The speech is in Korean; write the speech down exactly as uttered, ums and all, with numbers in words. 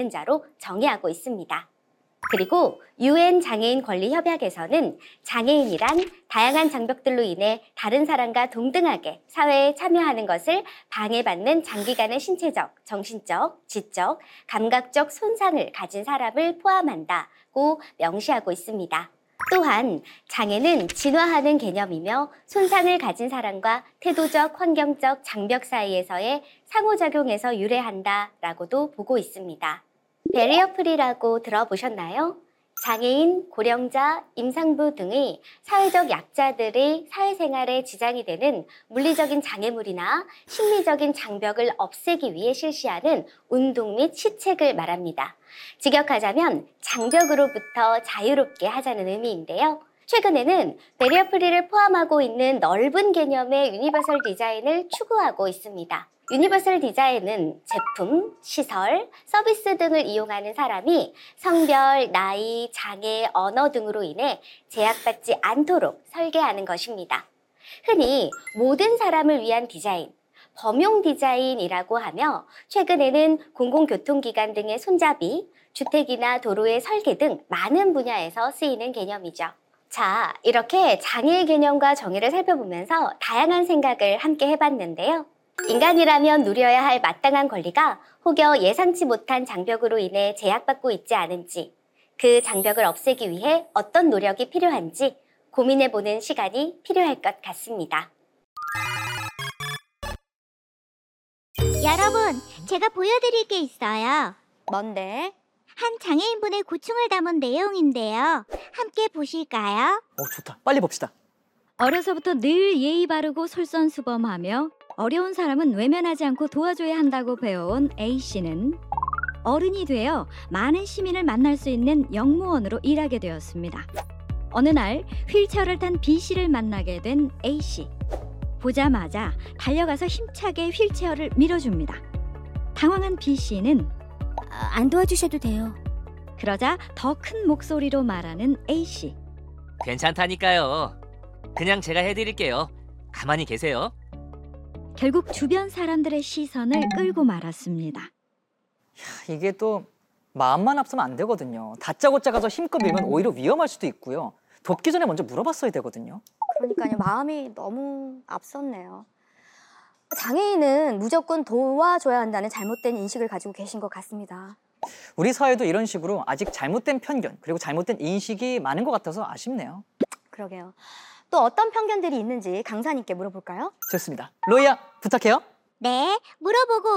동행자로 정의하고 있습니다. 그리고 유엔 장애인 권리 협약에서는 장애인이란 다양한 장벽들로 인해 다른 사람과 동등하게 사회에 참여하는 것을 방해받는 장기간의 신체적, 정신적, 지적, 감각적 손상을 가진 사람을 포함한다고 명시하고 있습니다. 또한 장애는 진화하는 개념이며 손상을 가진 사람과 태도적, 환경적 장벽 사이에서의 상호작용에서 유래한다라고도 보고 있습니다. 베리어 프리라고 들어보셨나요? 장애인, 고령자, 임산부 등의 사회적 약자들의 사회생활에 지장이 되는 물리적인 장애물이나 심리적인 장벽을 없애기 위해 실시하는 운동 및 시책을 말합니다. 직역하자면 장벽으로부터 자유롭게 하자는 의미인데요. 최근에는 베리어 프리를 포함하고 있는 넓은 개념의 유니버설 디자인을 추구하고 있습니다. 유니버설 디자인은 제품, 시설, 서비스 등을 이용하는 사람이 성별, 나이, 장애, 언어 등으로 인해 제약받지 않도록 설계하는 것입니다. 흔히 모든 사람을 위한 디자인, 범용 디자인이라고 하며 최근에는 공공교통기관 등의 손잡이, 주택이나 도로의 설계 등 많은 분야에서 쓰이는 개념이죠. 자, 이렇게 장애의 개념과 정의를 살펴보면서 다양한 생각을 함께 해봤는데요. 인간이라면 누려야 할 마땅한 권리가 혹여 예상치 못한 장벽으로 인해 제약받고 있지 않은지, 그 장벽을 없애기 위해 어떤 노력이 필요한지 고민해보는 시간이 필요할 것 같습니다. 여러분, 제가 보여드릴 게 있어요. 뭔데? 한 장애인분의 고충을 담은 내용인데요. 함께 보실까요? 어, 좋다. 빨리 봅시다. 어려서부터 늘 예의 바르고 솔선수범하며 어려운 사람은 외면하지 않고 도와줘야 한다고 배워온 A씨는 어른이 되어 많은 시민을 만날 수 있는 영무원으로 일하게 되었습니다. 어느 날 휠체어를 탄 B씨를 만나게 된 A씨. 보자마자 달려가서 힘차게 휠체어를 밀어줍니다. 당황한 B씨는 아, 안 도와주셔도 돼요. 그러자 더 큰 목소리로 말하는 A씨. 괜찮다니까요. 그냥 제가 해드릴게요. 가만히 계세요. 결국 주변 사람들의 시선을 끌고 말았습니다. 이게 또 마음만 앞서면 안 되거든요. 다짜고짜 가서 힘껏 밀면 오히려 위험할 수도 있고요. 돕기 전에 먼저 물어봤어야 되거든요. 그러니까요. 마음이 너무 앞섰네요. 장애인은 무조건 도와줘야 한다는 잘못된 인식을 가지고 계신 것 같습니다. 우리 사회도 이런 식으로 아직 잘못된 편견 그리고 잘못된 인식이 많은 것 같아서 아쉽네요. 그러게요. 또 어떤 편견들이 있는지 강사님께 물어볼까요? 좋습니다. 로이야, 부탁해요. 네, 물어보고